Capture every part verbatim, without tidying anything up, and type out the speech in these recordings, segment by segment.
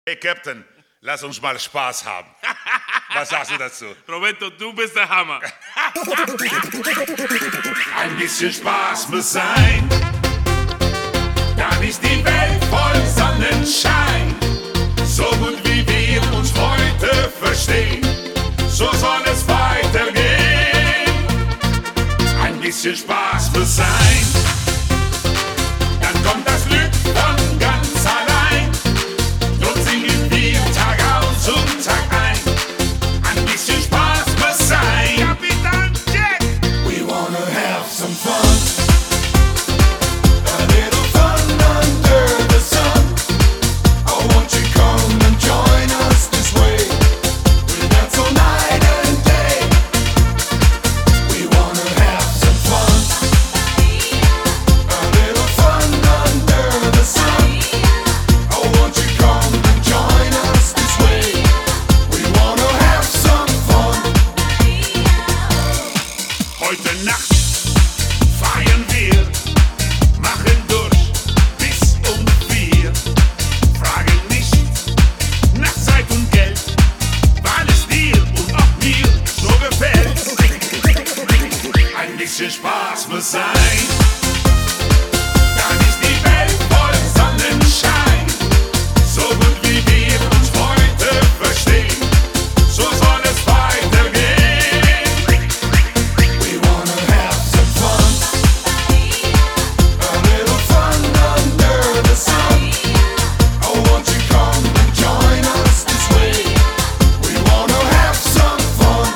Hey Captain, lass uns mal Spaß haben. Was sagst du dazu? Roberto, du bist der Hammer. Ein bisschen Spaß muss sein, dann ist die Welt voll Sonnenschein. So gut wie wir uns heute verstehen, so soll es weitergehen. Ein bisschen Spaß muss sein, dann kommt das Glück von ganz allein. Dort singen wir Tag aus und Tag ein. Ein bisschen Spaß muss sein. Kapitan Jack! We wanna have some fun. A little fun under the sun. Oh, won't you come and join us this way? We dance all night and day. We wanna have some fun. A little fun under the sun. Oh, won't you come and join us this way? We wanna have some fun. Heute Nacht feiern wir, machen durch bis um vier. Fragen nicht nach Zeit und Geld, weil es dir und auch mir so gefällt. Ein bisschen Spaß muss sein, dann ist die Welt voll Sonnenschein. So gut wie wir uns heute verstehen, so soll es weitergehen. We wanna have some fun. A little fun under the sun. Oh, won't you come and join us this way? We wanna have some fun.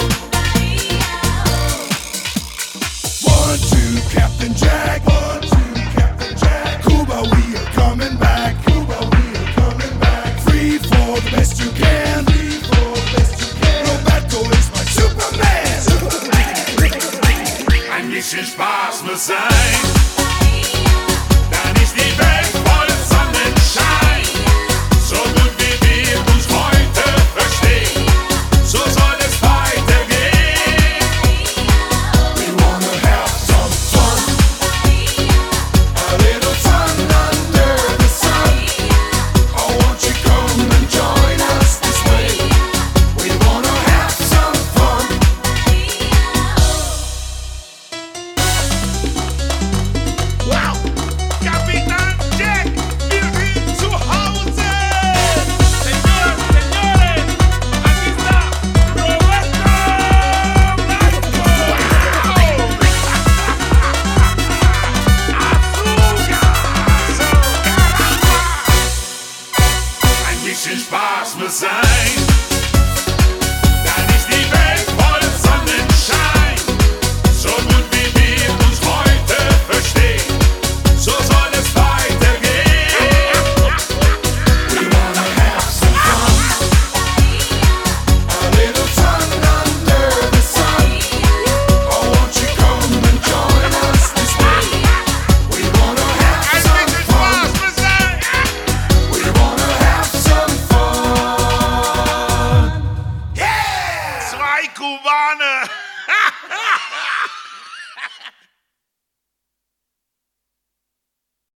One, two, Captain Jack. One, two, Captain Jack. Cuba, we are coming back. Cuba, we are coming back. Free for the best you can. Free for the best you can. Roberto is my Superman. Superman. Ein bisschen Spaß muss sein, dann ist die Welt voll Sonnenschein. So gut wie wir uns heute verstehen, so soll es weitergehen. We wanna have some fun. A little fun under the sun. Oh, won't you come and join us this way? We wanna have some fun. Wow! Kapitan Jack! Wir sind zu Hause! Señoras y señores, aquí está Roberto Blanco! Ein bisschen Spaß muss sein,